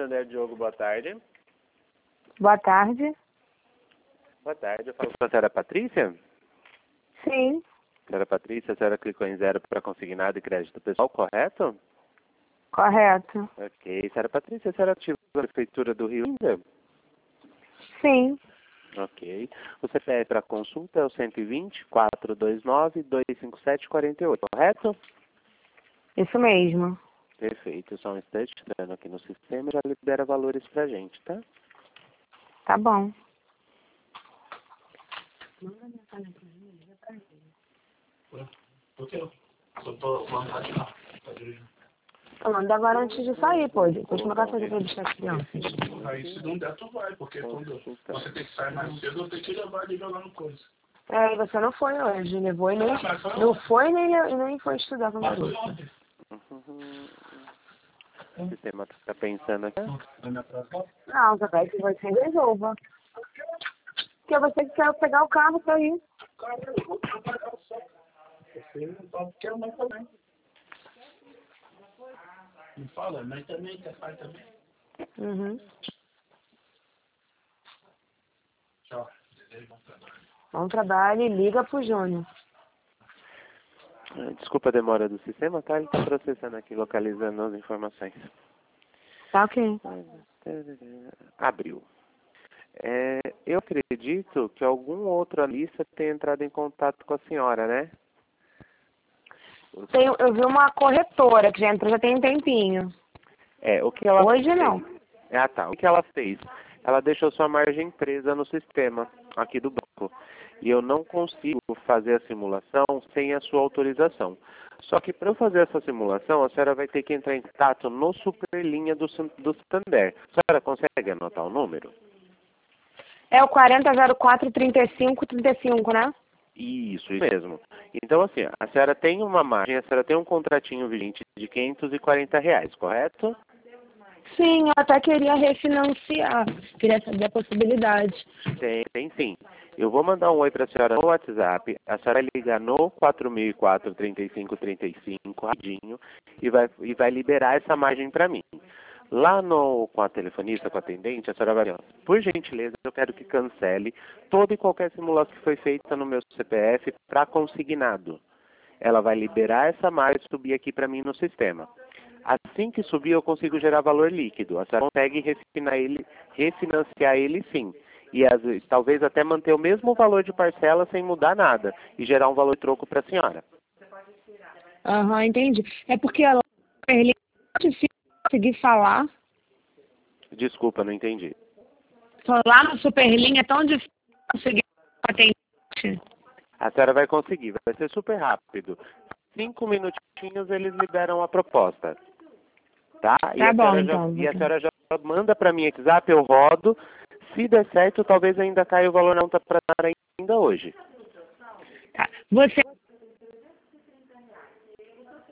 Santander, Diogo, boa tarde. Boa tarde. Boa tarde, eu falo com a senhora Patrícia. Sim, Senhora Patrícia, a senhora clicou em 0 para consignado e crédito pessoal, correto? correto. Ok. Senhora Patrícia, a senhora ativou a Prefeitura do Rio ainda? Sim, Ok. O CPF para consulta é o 120-429-257-48, correto? isso mesmo. Perfeito. Só um instante, entrando aqui no sistema, já libera valores pra gente, tá? Tá bom. Manda agora antes de sair, pô. Depois que meu café pra deixar as crianças. Aí se não der, tu vai, porque quando você tem que sair mais cedo, eu tenho que levar e jogar no coisa. É, e você não foi hoje, levou e nem... Não foi e nem foi estudar com a garota. O sistema tá pensando aqui. Não, você vai que você resolva. Porque você que quer pegar o carro pra ir. Você não pode porque a mãe também. Não fala, mãe também, quer pai também. Uhum. Tchau. Bom trabalho e liga pro Júnior. Desculpa a demora do sistema, tá? Ele tá processando aqui, localizando as informações. Tá ok. Abriu. Eu acredito que algum outro analista tenha entrado em contato com a senhora, né? Eu vi uma corretora que já entrou já tem um tempinho. O que ela Hoje fez? não. Ah, tá. O que ela fez? Ela deixou sua margem presa no sistema aqui do banco. E eu não consigo fazer a simulação sem a sua autorização. Só que para eu fazer essa simulação, a senhora vai ter que entrar em contato no Superlinha do Santander. A senhora consegue anotar o número? É o 4004-3535, né? Isso mesmo. Então, assim, a senhora tem uma margem, a senhora tem um contratinho vigente de R$ 540, correto? Sim, eu até queria refinanciar. Queria saber a possibilidade. Tem sim. Eu vou mandar um oi para a senhora no WhatsApp. A senhora liga no 4004-3535, rapidinho, e vai liberar essa margem para mim. Lá com a telefonista, com a atendente, a senhora vai dizer, por gentileza, eu quero que cancele toda e qualquer simulação que foi feita no meu CPF para consignado. Ela vai liberar essa margem e subir aqui para mim no sistema. Assim que subir, eu consigo gerar valor líquido. A senhora consegue refinanciar ele sim. E talvez até manter o mesmo valor de parcela sem mudar nada. E gerar um valor troco para a senhora. Aham, entendi. É porque ela é difícil conseguir falar. Desculpa, não entendi. Só lá no Superlinha é tão difícil conseguir atendente. A senhora vai conseguir, vai ser super rápido. 5 minutinhos eles liberam a proposta. Tá? Tá bom, então. E a senhora já manda para mim WhatsApp, eu rodo. Se der certo, talvez ainda caia o valor na conta para ainda hoje. Tá. Você